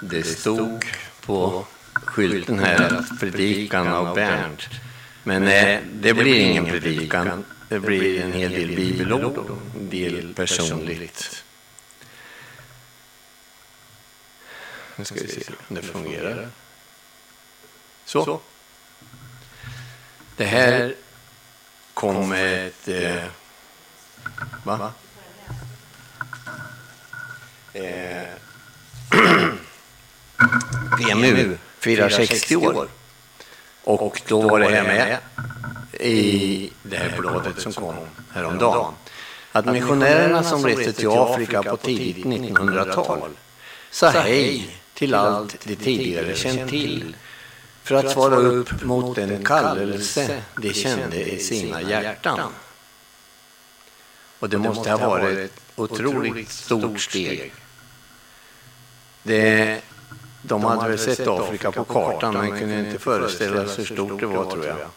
det stod på skylten här att predikan av Bernt. Men det blir ingen predikan. Det blir en hel del bibelord och en del personligt. Nu ska vi se om det fungerar. Så. Det här kom ett... PMU firar 60 år. Och då var det här med i det här bladet som kom häromdagen. Att missionärerna som reste till Afrika på tidigt 1900-tal sa hej till allt de tidigare känt till för att svara upp mot den kallelse de kände i sina hjärtan. Och det måste ha varit ett otroligt stort steg. De hade väl sett Afrika på kartan men kunde inte föreställa sig hur stort det var, tror jag.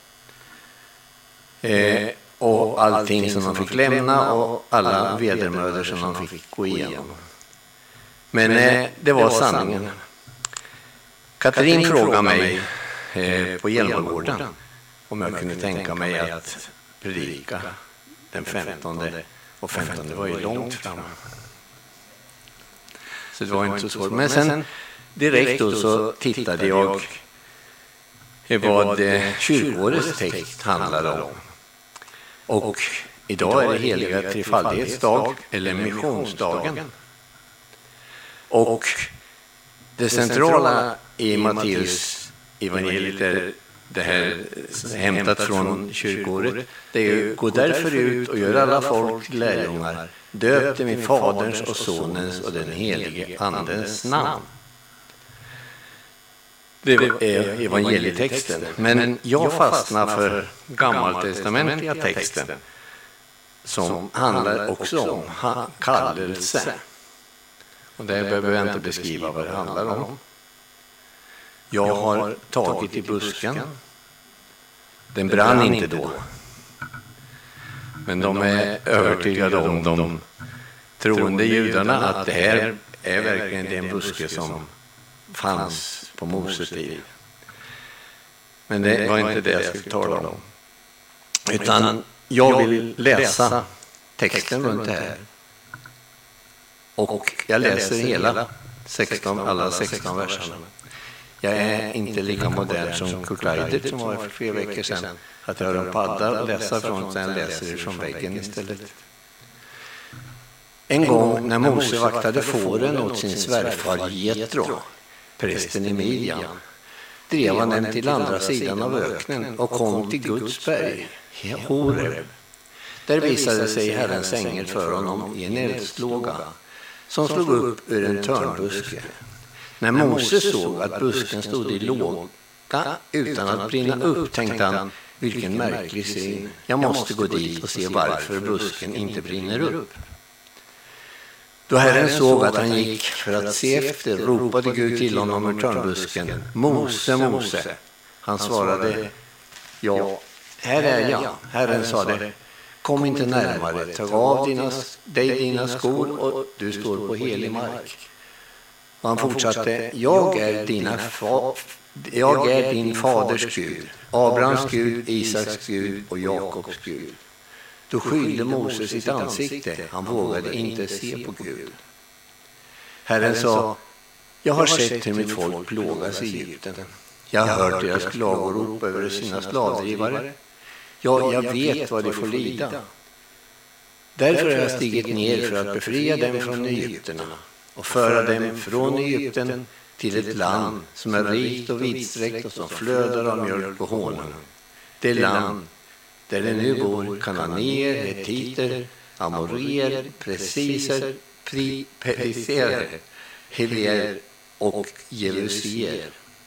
Och allting som de fick lämna och alla vedermödor som de fick gå igenom. Men det var sanningen. Katrin frågade mig på Hjälmagården om jag kunde tänka mig att predika den 15. Och 15 var ju långt fram. Så det var inte så svårt. Men sen direkt då så tittade jag vad kyrkårets text handlade om. Och idag är det heliga trefaldighetsdag eller missionsdagen. Och det centrala i Matteus evangeliet är det här hämtat från kyrkåret. Det är ju: gå därför ut och gör alla folk lärjungar, döp dem i Faderns och Sonens och den helige Andens namn. Det är evangelietexten. Men jag fastnar för gammaltestamentliga texten som handlar också om kallelse. Och där behöver jag inte beskriva vad det handlar om. Jag har tagit i busken. Den brann inte då. Men de är övertygade om, de troende judarna, att det här är verkligen den buske som fanns på Moses tid. Men det var inte det jag skulle tala om. Utan jag vill läsa texten runt det här. Och jag läser hela alla 16 verserna. Jag är inte lika modern som Kurt Leidert som var för 3 veckor sedan. Att jag har en padda och läsa från, sen läser det från väggen istället. En gång när Mose vaktade fåren åt sin svärfar Jetro, prästen i Midjan, drev han dem till andra sidan av öknen och kom till Guds berg, Horeb. Där visade sig Herrens ängel för honom i en eldslåga som slog upp ur en törnbuske. När Mose såg att busken stod i låga utan att brinna upp, tänkte han: vilken märklig syn. Jag måste gå dit och se varför busken inte brinner upp. Då Herren såg att han gick för att se efter, ropade Gud till honom ur törnbusken: Mose, Mose. Han svarade: ja, här är jag. Herren sade: kom inte närmare, ta av dina skor och du står på helig mark. Och han fortsatte: jag är din faders Gud, Abrahams Gud, Isaks Gud och Jakobs Gud. Då skylde Mose sitt ansikte, han vågade inte se på Gud. Herren sa: jag har sett hur mitt folk plågas i Egypten. Jag har hört deras klagorop över sina slavdrivare. Ja, jag vet vad de får lida. Därför har jag stigit ner för att befria dem från Egypterna och föra dem från Egypten till ett land som är rikt och vidsträckt och som flödar av mjölk och honung. Det land där det nu bor kananéer, hetiter, amorier, periser, hevier och jebusier.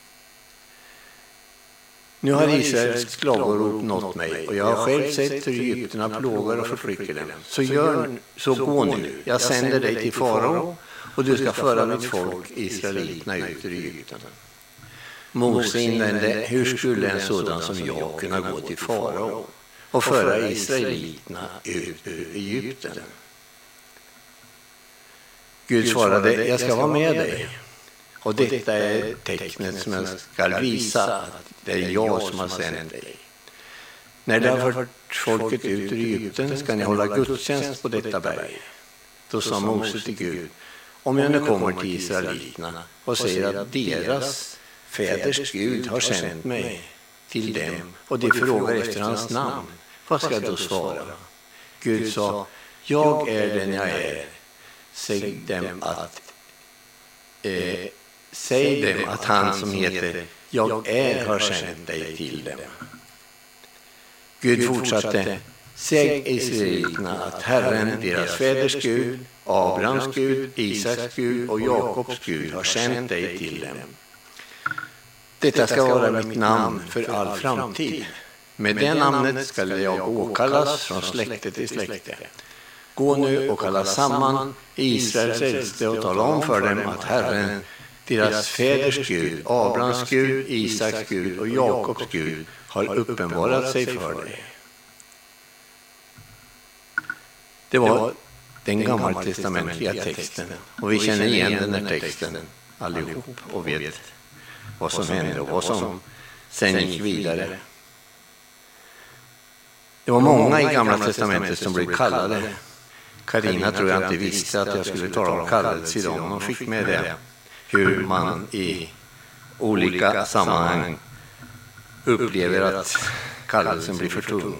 Nu har Israels klagorop nått mig och jag har själv sett hur Egypterna plågar och förtrycker dem. Så gå nu, jag sänder dig till farao och du ska föra mitt folk Israeliterna ut ur Egypten. Mose invände: hur skulle en sådan som jag kunna gå till farao och föra Israeliterna ut ur Egypten? Gud svarade: jag ska vara med dig. Och detta är tecknet som jag ska visa att det är jag som har sänt dig. När det har fört folket ut ur Egypten ska ni hålla gudstjänst på detta berg. Då sa Mose till Gud, om jag nu kommer till israeliterna och säger att deras fäders Gud har sänt mig till dem och de frågar efter hans namn, vad ska jag då svara? Gud sa, jag är den jag är. Säg dem att han som heter jag är har sänt dig till dem. Gud fortsatte, säg israeliterna att Herren, deras fäders Gud, Abrahams Gud, Isaks Gud och Jakobs Gud har sänt dig till dem. Detta ska vara mitt namn för all framtid. Med det namnet ska jag åkallas från släkte till släkte. Gå nu och kalla samman Israels äldste och tala om för dem att Herren, deras fäders Gud, Abrahams Gud, Isaks Gud och Jakobs Gud har uppenbarat sig för dig. Det var den gammaltestamentliga texten. Och vi känner igen den här texten allihop och vet vad som hände och vad som sen gick vidare. Det var många i Gamla testamentet som blev kallade. Karina tror jag inte visste att jag skulle tala om kallelse idag, men hon fick med det. Hur man i olika sammanhang upplever att kallelsen blir för tung.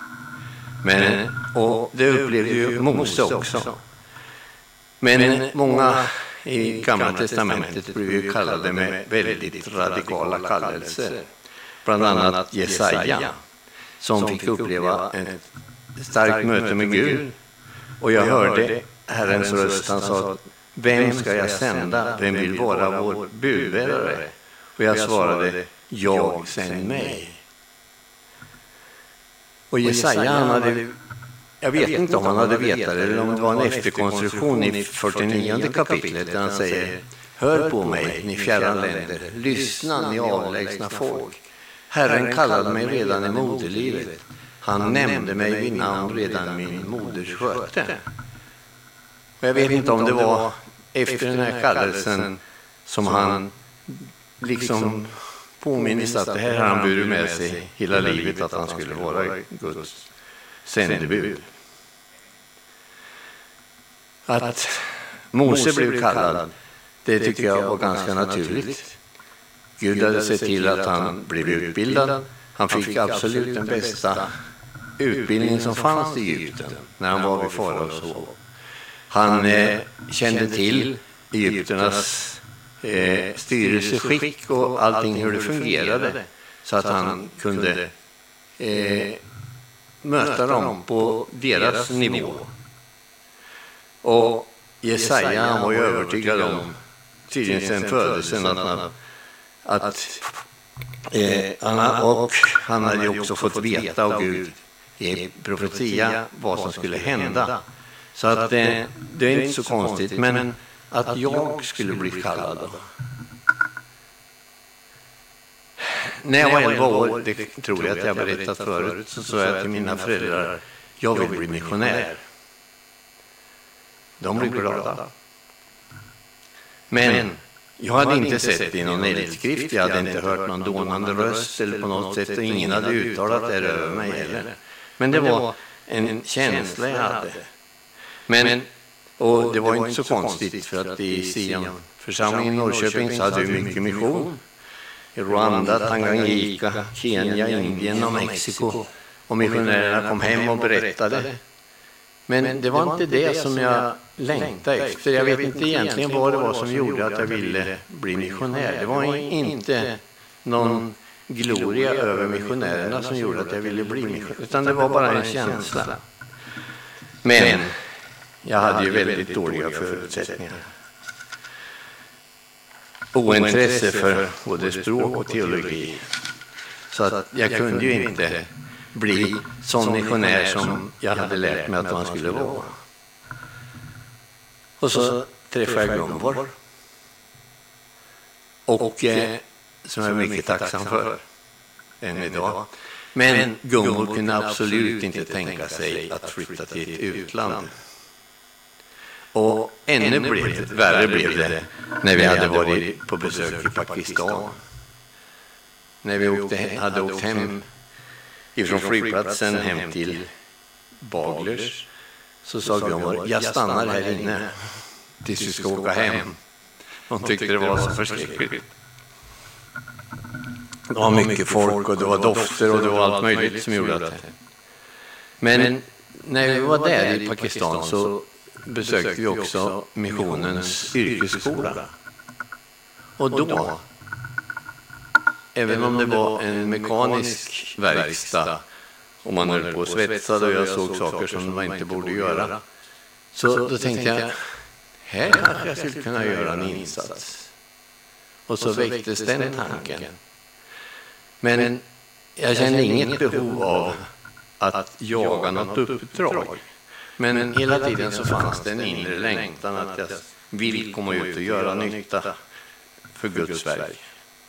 Och det upplevde ju Mose också. Men många i Gamla testamentet blev ju kallade med väldigt radikala kallelser. Bland annat Jesaja, som fick uppleva ett starkt möte med Gud. Och jag hörde Herrens röst, han sa, vem ska jag sända? Vem vill vara vår budbärare? Och jag svarade, jag sänd mig. Och Jesaja, jag vet inte om han hade vetat eller om det var en efterkonstruktion i 49 kapitlet där han säger, hör på mig, ni fjärran länder, lyssna, ni avlägsna folk. Herren kallade mig redan i moderlivet. Han nämnde mig vid namn redan min moders sköte. Och jag vet inte om det var efter den här kallelsen som han liksom påminns att det här har han burit med sig hela livet, att han skulle vara Guds sändebud. Att Mose blev kallad, det tycker jag var ganska naturligt. Gud hade sett till att han blev utbildad. Han fick absolut den bästa utbildning som fanns i Egypten när han var vid faraos hov. Han kände till Egypternas styrelseskick och allting hur det fungerade, så att han kunde möta dem på deras nivå. Och Jesaja, han var ju övertygad om tydligen sedan födelsen han hade ju också fått veta av Gud i profetia vad som skulle hända. Så att det är inte så konstigt, men att jag skulle bli kallad. När jag var 11 år, det tror jag att jag berättat förut, så sa jag till mina föräldrar, jag vill bli missionär. De blev glada. Men jag hade inte sett i någon eldskrift, jag hade inte hört någon dånande röst eller på något sätt, och ingen hade uttalat det över mig heller. Men det var en känsla jag hade. Och det var inte så konstigt, för att i Sion-församlingen i Norrköping så hade vi mycket mission. I Rwanda, Tanganyika, Kenya, Indien och Mexiko. Och missionärerna kom hem och berättade. Men det var inte det som jag längtade efter. Jag vet inte egentligen vad det var som gjorde att jag ville bli missionär. Det var inte någon gloria över missionärerna som gjorde att jag ville bli missionär, utan det var bara en känsla. Men jag hade ju väldigt dåliga förutsättningar. Ointresse för både språk och teologi. Så att jag kunde ju inte bli sån missionär som jag hade lärt mig att man skulle vara. Och så träffade jag Gunvor. Och som jag är mycket tacksam för än idag. Men Gunvor kunde absolut inte tänka sig att flytta till ett utland. Och ännu värre blev det när vi hade varit på besök i Pakistan. När vi hade åkt hem ifrån flygplatsen hem till Baglers, så sa Gunvor, jag stannar här inne tills vi ska åka hem. De tyckte det var så förskräckligt. Det var mycket folk och det var dofter och det var allt möjligt som gjorde det. Men när vi var där i Pakistan så besökte vi också missionens yrkesskola. Och då, även om det var en mekanisk verkstad och man höll på att svetsa och jag såg saker som man inte borde göra, så då tänkte jag, här kanske jag skulle kunna göra en insats. Och så väcktes den tanken. Men jag kände inget behov av att jaga något uppdrag. Men hela tiden så fanns det en inre längtan att jag vill komma ut och göra nytta för Guds verk.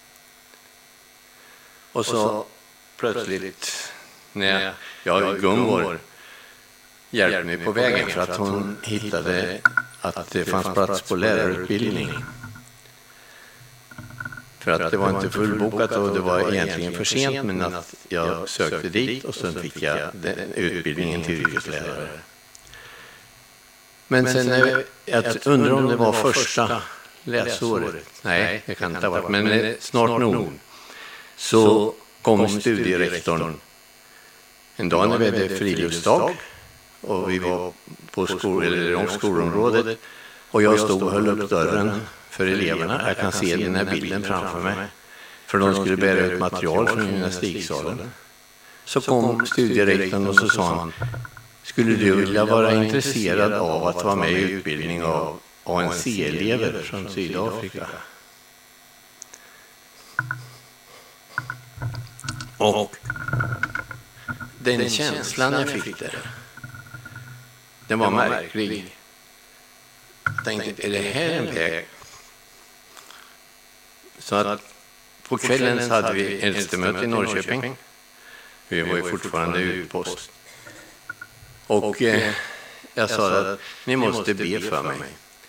Och så plötsligt när Gunvor hjälpte mig på vägen för att hon hittade att det fanns plats på lärarutbildning. För att det var inte fullbokat och det var egentligen för sent, men att jag sökte dit och sen fick jag utbildningen till yrkeslärare. Men sen, jag undrar om det var första läsåret. Nej, det kan inte ha varit, men snart nog. Så kom studierektorn en dag när vi hade friluftsdag och vi var på skolområdet och jag stod och höll upp dörren för eleverna. Jag kan se den här bilden framför mig. För de skulle bära ut material från gymnastiksalen. Så kom studierektorn och så sa han, skulle du vilja vara intresserad av att vara med i utbildning av ANC-elever från Sydafrika? Och den känslan jag fick där, den var märklig. Jag tänkte, är det här en väg? Så att på kvällen så hade vi äldste-möte i Norrköping. Vi var ju fortfarande utpost. Och jag sa att ni måste be för mig.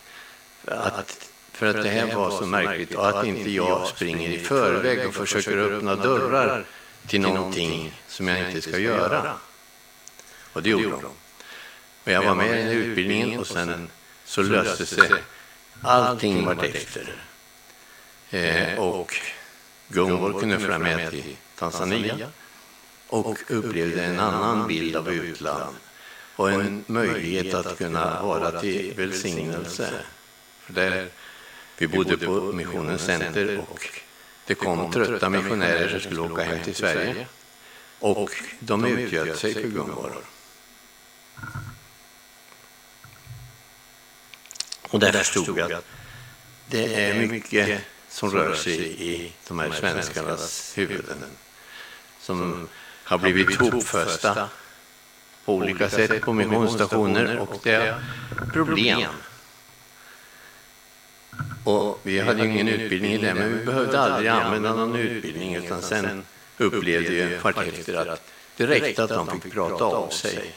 För att det här var så märkligt och att inte jag springer i förväg och försöker öppna dörrar till någonting som jag inte ska göra. Och det gjorde de. Och jag var med i utbildningen och sen så löste sig allting var efter. Och Gunvor kunde följa med till Tanzania och upplevde en annan bild av utland och en möjlighet att kunna vara till välsignelse. För där vi bodde på missionens center och det kom trötta missionärer som skulle åka hem till Sverige och de utgöt sig för Gunvor. Och där förstod jag att det är mycket som rör sig i de här svenskarnas huvuden som har blivit hopfösta på olika sätt på missionsstationer och det är problem. Och vi hade ingen utbildning i det, men vi behövde aldrig använda någon utbildning utan sen upplevde vi kvart efter att det räckte att de fick prata av sig.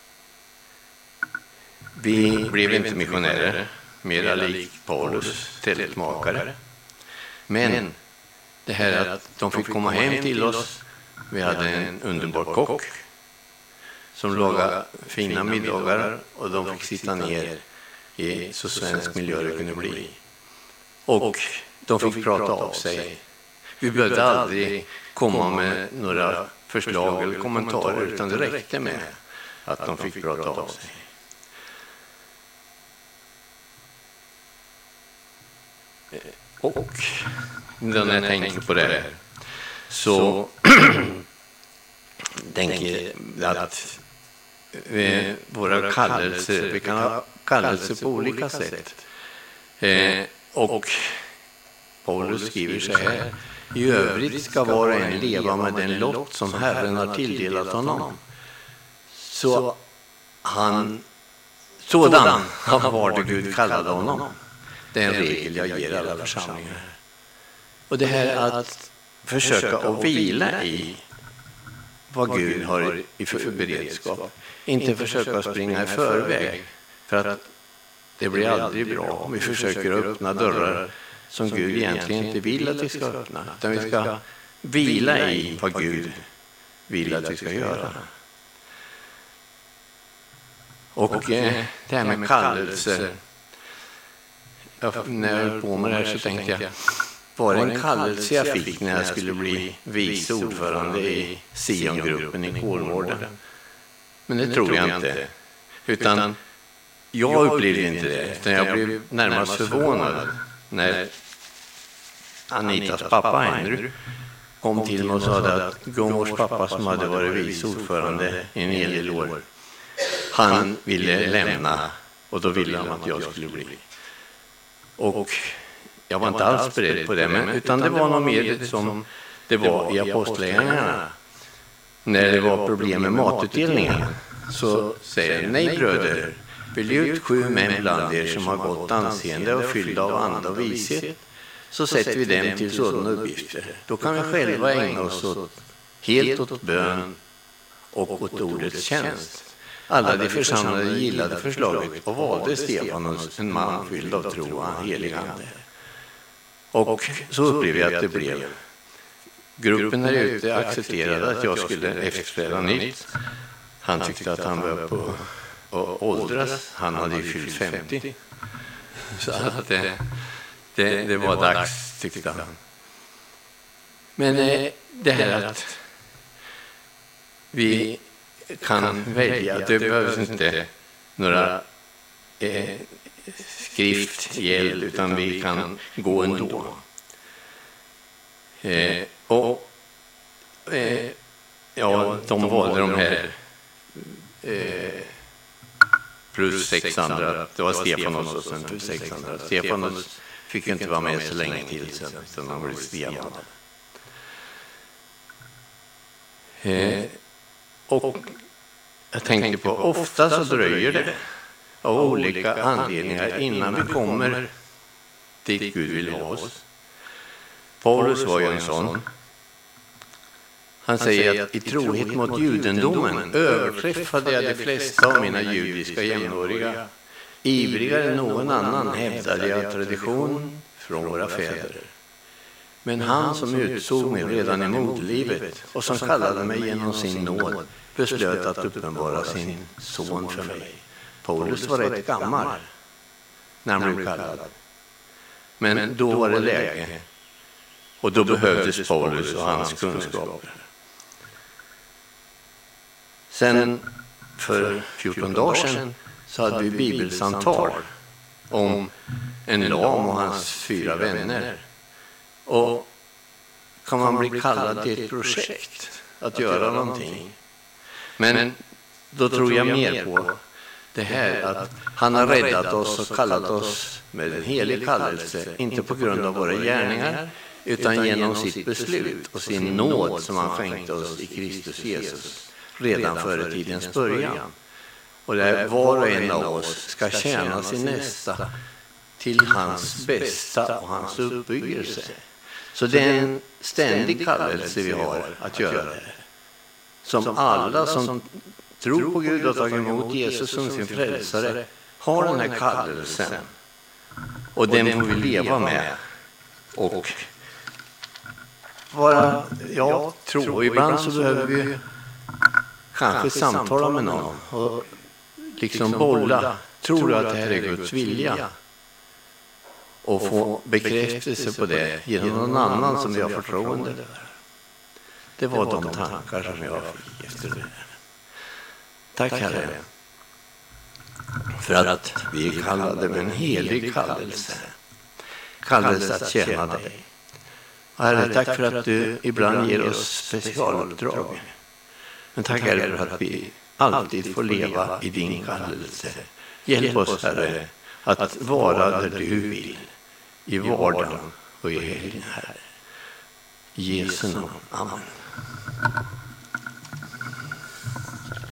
Vi blev inte missionärer, mera lik Paulus, tältmakare. Men det här att de fick komma hem till oss, vi hade en underbar kock som lagade fina middagar och de fick sitta ner i så svensk miljö det kunde bli. Och de fick prata av sig. Vi behövde aldrig komma med några förslag eller kommentarer utan det räckte med att de fick prata av sig. Och när jag tänker på det här så tänker jag att våra kallelser, vi kan ha kallelser på olika sätt. Och Paulus skriver så här: i övrigt ska var och en leva med den lott som Herren har tilldelat honom. Så sådan han var det Gud kallade honom. Det är en regel jag ger alla församlingar. Och det här att försöka att vila i vad Gud har i beredskap. Inte försöka springa i förväg. För att Det blir aldrig bra om vi försöker öppna dörrar som Gud egentligen inte vill att vi ska öppna. Utan vi ska vila i vad Gud vill att vi ska göra. Och det här med kallelse. När jag höll på med det här så tänkte jag, var det en kallelse jag fick när jag skulle bli vice ordförande i Siongruppen i Kolmården? Men det tror jag inte. Utan jag upplevde inte det. Utan jag blev närmast förvånad när Anitas pappa Henry kom till mig och sa att Gunnvors pappa, som hade varit vice ordförande i en hel del år, han ville lämna, och då ville han att jag skulle bli. Och jag var inte alls beredd på det, utan det var något mer som det var i apostlagärningarna. När det var problem med matutdelningen så säger jag, nej bröder, välj ut 7 män bland er som har gott anseende och fyllda av anda och vishet, så sätter vi dem till sådana uppgifter. Då kan vi själva ägna oss helt åt bön och åt ordets tjänst. Alla de församlade gillade förslaget och valde Stefanus, en man fylld av tro och helig ande. Och så upplevde jag att det blev. Gruppen där ute accepterade att jag skulle efterträda nytt. Han tyckte att han var på att åldras. Han hade ju fyllt 50. Så att det var dags, tyckte han. Men det här att vi kan välja, det behövs inte några skrifthjälp, utan vi kan gå ändå. De valde de här plus 600. Det var Stefanus och sen plus 600. Stefanus fick inte vara med så länge till sen, utan han blev stenad. Och jag tänkte på, ofta så dröjer det av olika anledningar innan vi kommer dit Gud vill ha oss. Paulus var ju en sån. Han säger att i trohet mot judendomen överträffade jag de flesta av mina judiska jämnåriga. Ivrigare än någon annan hävdade jag tradition från våra fäder. Men han som utsåg mig redan i moderlivet och som kallade mig genom sin nåd beslöt att uppenbara sin son för mig. Paulus var rätt gammal när han blev kallad. Men då var det läge. Och då behövdes Paulus och hans kunskaper. Sen för 14 dagar sedan så hade vi bibelsamtal om en lam och hans 4 vänner. Och kan man bli kallad till ett projekt att göra någonting. Men då tror jag mer på det här att han har räddat oss och kallat oss med en helig kallelse, inte på grund av våra gärningar, utan genom sitt beslut och sin nåd som han skänkte oss i Kristus Jesus redan före tidens början. Och där var och en av oss ska tjäna sin nästa till hans bästa och hans uppbyggelse. Så det är en ständig kallelse vi har att göra det. Som alla som tror på Gud och tagit emot Jesus som sin frälsare har den här kallelsen. Och den får vi leva med. Och jag tror, ibland så behöver vi kanske samtala med någon och liksom bolla. Tror du att det här är Guds vilja? Och få bekräftelse på det genom någon annan som vi har förtroende över. Det var de tankar som jag fick efter det. Tack Herre för att vi är kallade med en helig kallelse. Kallelse att tjäna dig. Herre, tack för att du ibland ger oss specialuppdrag. Men tack Herre för att vi alltid får leva i din kallelse. Hjälp oss Herre att vara där du vill. I vardagen och i helgen Herre. I Jesu namn. Amen.